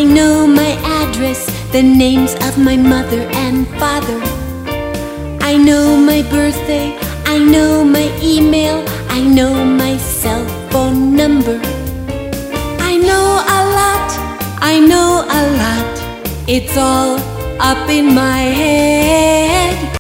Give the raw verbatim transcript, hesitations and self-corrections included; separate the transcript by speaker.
Speaker 1: know my address, the names of my mother and father. I know my birthday, I know my email, I know my cell phone number. I know a lot, I know a lot. It's all up in my head.